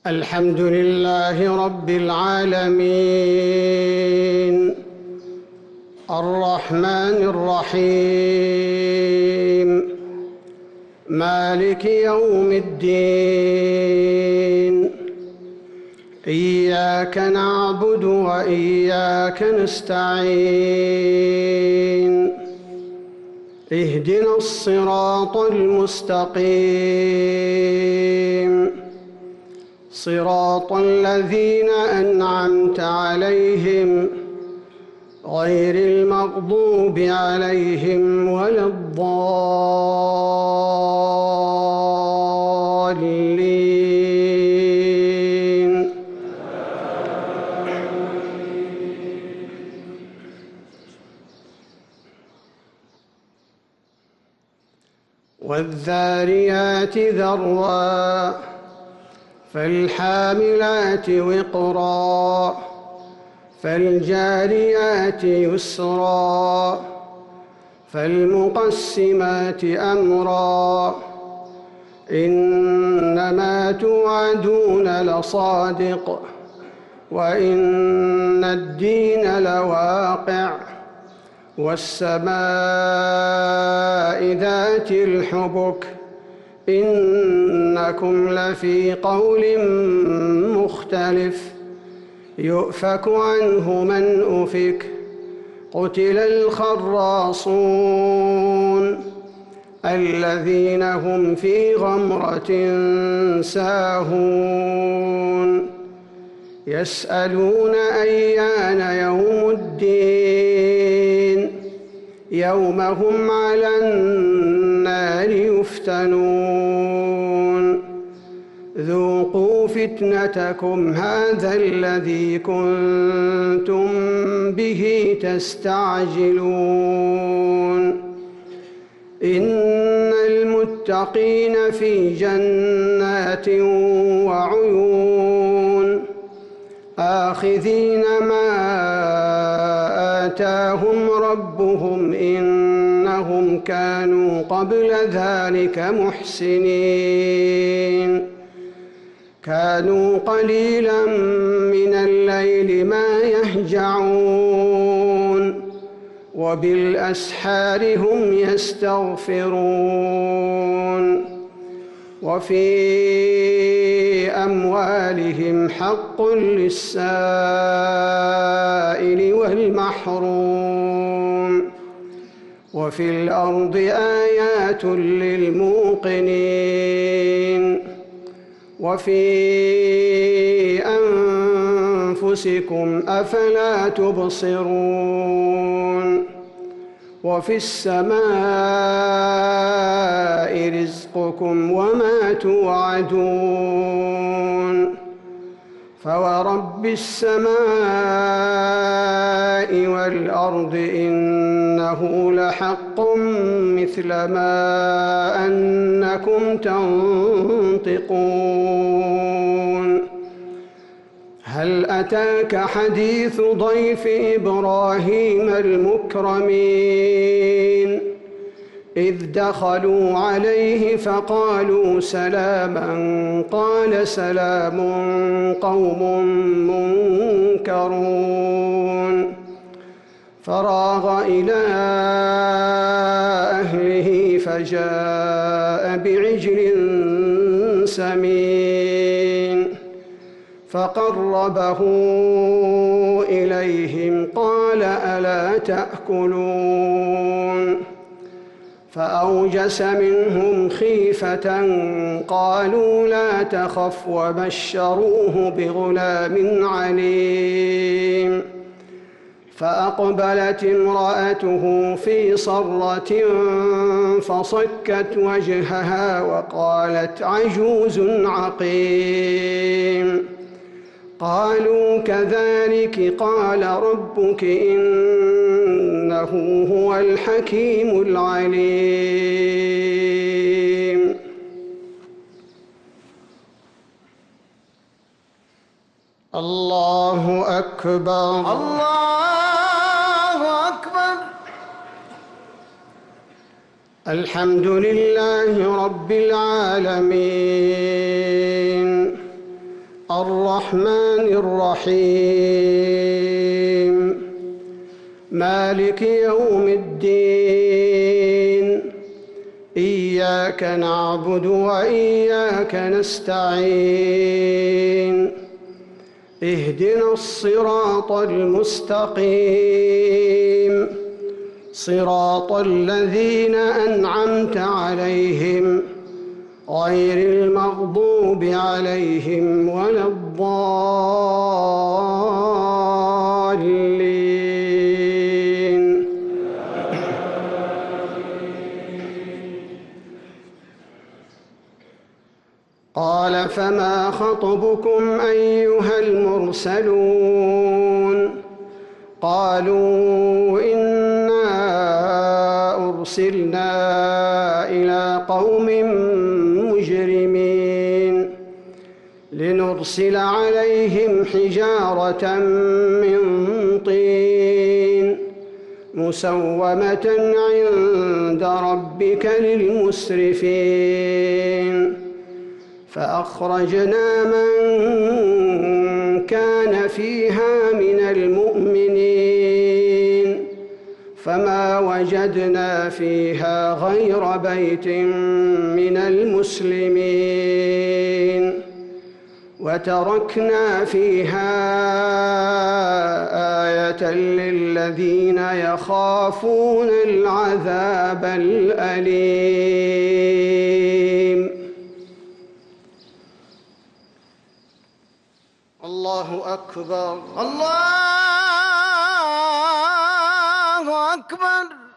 الحمد لله رب العالمين الرحمن الرحيم مالك يوم الدين إياك نعبد وإياك نستعين اهدنا الصراط المستقيم صراط الذين أنعمت عليهم غير المغضوب عليهم ولا الضالين والذاريات ذروا فالحاملات وقرا فالجاريات يسرا فالمقسمات أمرا إنما توعدون لصادق وإن الدين لواقع والسماء ذات الحبك إنكم لفي قول مختلف يؤفك عنه من أفك قتل الخراصون الذين هم في غمرة ساهون يسألون أيان يوم الدين يوم هم على النار يفتنون ذوقوا فتنتكم هذا الذي كنتم به تستعجلون إن المتقين في جنات وعيون آخذين ما آتاهم ربهم إنهم كانوا قبل ذلك محسنين كانوا قليلا من الليل ما يهجعون وبالأسحار هم يستغفرون وفي أموالهم حق للسائل والمحروم وفي الأرض آيات للموقنين وفي أنفسكم أفلا تبصرون وفي السماء رزقكم وما توعدون فورب السماء والأرض إنه لحق مثل ما أنكم تنطقون هل أتاك حديث ضيف إبراهيم المكرمين إذ دخلوا عليه فقالوا سلاما قال سلام قوم منكرون فراغ إلى أهله فجاء بعجل سمين فقربه إليهم قال ألا تأكلون فأوجس منهم خيفة قالوا لا تخف وبشروه بغلام عليم فأقبلت امرأته في صرة فصكت وجهها وقالت عجوز عقيم قالوا كذلك قال ربك إنه هو الحكيم العليم الله أكبر الله أكبر الحمد لله رب العالمين الرحمن الرحيم مالك يوم الدين إياك نعبد وإياك نستعين اهدنا الصراط المستقيم صراط الذين أنعمت عليهم غير المغضوب عليهم ولا الضالين. قال فما خطبكم أيها المرسلون قالوا إنا أرسلنا إلى قوم مجرمين لنرسل عليهم حجارة من طين مسومة عند ربك للمسرفين فأخرجنا من كان فيها من المؤمنين فما وجدنا فيها غير بيت من المسلمين وتركنا فيها آية للذين يخافون العذاب الأليم. الله أكبر. الله أكبر.